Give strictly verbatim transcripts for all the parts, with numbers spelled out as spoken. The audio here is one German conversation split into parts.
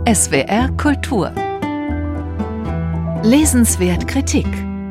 S W R Kultur. Lesenswert Kritik.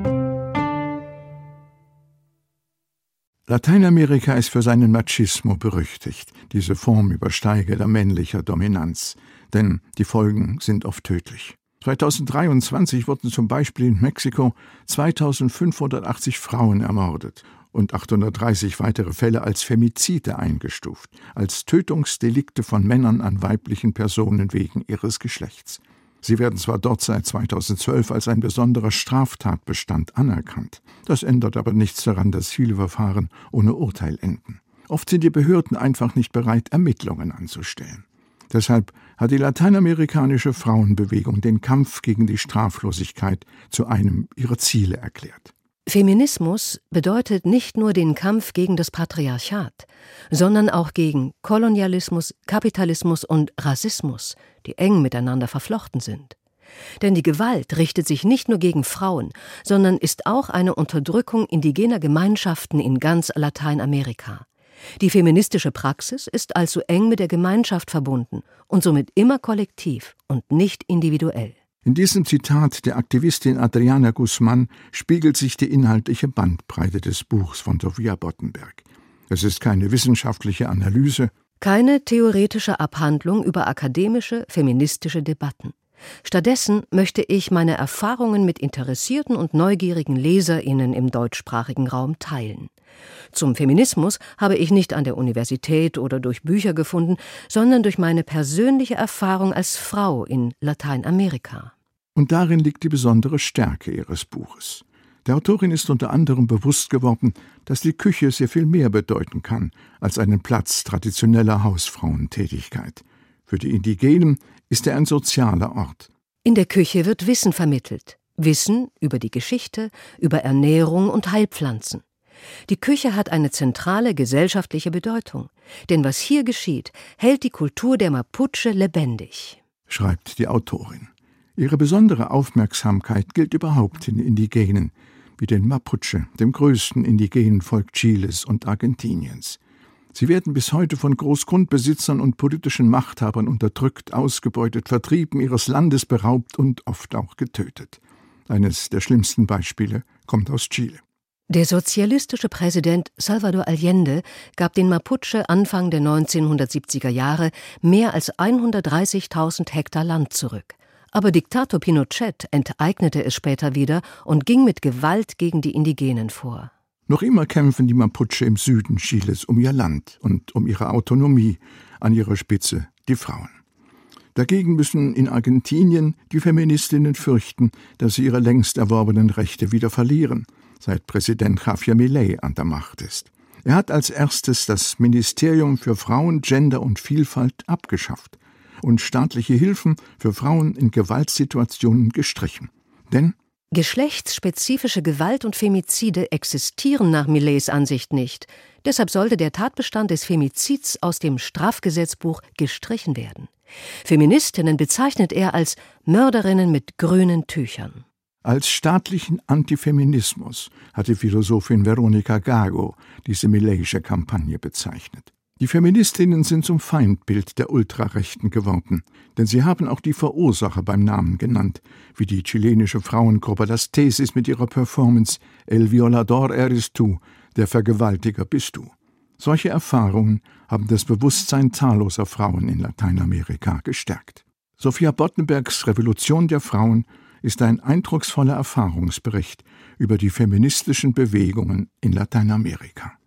Lateinamerika ist für seinen Machismo berüchtigt, diese Form übersteigender männlicher Dominanz. Denn die Folgen sind oft tödlich. zweitausenddreiundzwanzig wurden zum Beispiel in Mexiko zweitausendfünfhundertachtzig Frauen ermordet und achthundertdreißig weitere Fälle als Femizide eingestuft, als Tötungsdelikte von Männern an weiblichen Personen wegen ihres Geschlechts. Sie werden zwar dort seit zweitausendzwölf als ein besonderer Straftatbestand anerkannt. Das ändert aber nichts daran, dass viele Verfahren ohne Urteil enden. Oft sind die Behörden einfach nicht bereit, Ermittlungen anzustellen. Deshalb hat die lateinamerikanische Frauenbewegung den Kampf gegen die Straflosigkeit zu einem ihrer Ziele erklärt. Feminismus bedeutet nicht nur den Kampf gegen das Patriarchat, sondern auch gegen Kolonialismus, Kapitalismus und Rassismus, die eng miteinander verflochten sind. Denn die Gewalt richtet sich nicht nur gegen Frauen, sondern ist auch eine Unterdrückung indigener Gemeinschaften in ganz Lateinamerika. Die feministische Praxis ist also eng mit der Gemeinschaft verbunden und somit immer kollektiv und nicht individuell. In diesem Zitat der Aktivistin Adriana Guzmán spiegelt sich die inhaltliche Bandbreite des Buchs von Sophia Boddenberg. Es ist keine wissenschaftliche Analyse, keine theoretische Abhandlung über akademische, feministische Debatten. Stattdessen möchte ich meine Erfahrungen mit interessierten und neugierigen LeserInnen im deutschsprachigen Raum teilen. Zum Feminismus habe ich nicht an der Universität oder durch Bücher gefunden, sondern durch meine persönliche Erfahrung als Frau in Lateinamerika. Und darin liegt die besondere Stärke ihres Buches. Der Autorin ist unter anderem bewusst geworden, dass die Küche sehr viel mehr bedeuten kann als einen Platz traditioneller Hausfrauentätigkeit. Für die Indigenen ist er ein sozialer Ort. In der Küche wird Wissen vermittelt. Wissen über die Geschichte, über Ernährung und Heilpflanzen. Die Küche hat eine zentrale gesellschaftliche Bedeutung. Denn was hier geschieht, hält die Kultur der Mapuche lebendig, schreibt die Autorin. Ihre besondere Aufmerksamkeit gilt überhaupt den Indigenen, wie den Mapuche, dem größten indigenen Volk Chiles und Argentiniens. Sie werden bis heute von Großgrundbesitzern und politischen Machthabern unterdrückt, ausgebeutet, vertrieben, ihres Landes beraubt und oft auch getötet. Eines der schlimmsten Beispiele kommt aus Chile. Der sozialistische Präsident Salvador Allende gab den Mapuche Anfang der neunzehnhundertsiebziger Jahre mehr als hundertdreißigtausend Hektar Land zurück. Aber Diktator Pinochet enteignete es später wieder und ging mit Gewalt gegen die Indigenen vor. Noch immer kämpfen die Mapuche im Süden Chiles um ihr Land und um ihre Autonomie, an ihrer Spitze die Frauen. Dagegen müssen in Argentinien die Feministinnen fürchten, dass sie ihre längst erworbenen Rechte wieder verlieren, seit Präsident Javier Milei an der Macht ist. Er hat als erstes das Ministerium für Frauen, Gender und Vielfalt abgeschafft und staatliche Hilfen für Frauen in Gewaltsituationen gestrichen. Denn geschlechtsspezifische Gewalt und Femizide existieren nach Mileis Ansicht nicht. Deshalb sollte der Tatbestand des Femizids aus dem Strafgesetzbuch gestrichen werden. Feministinnen bezeichnet er als Mörderinnen mit grünen Tüchern. Als staatlichen Antifeminismus hat die Philosophin Veronica Gago diese mileische Kampagne bezeichnet. Die Feministinnen sind zum Feindbild der Ultrarechten geworden, denn sie haben auch die Verursacher beim Namen genannt, wie die chilenische Frauengruppe Las Tesis mit ihrer Performance El Violador eres tú, der Vergewaltiger bist du. Solche Erfahrungen haben das Bewusstsein zahlloser Frauen in Lateinamerika gestärkt. Sophia Boddenbergs Revolution der Frauen ist ein eindrucksvoller Erfahrungsbericht über die feministischen Bewegungen in Lateinamerika.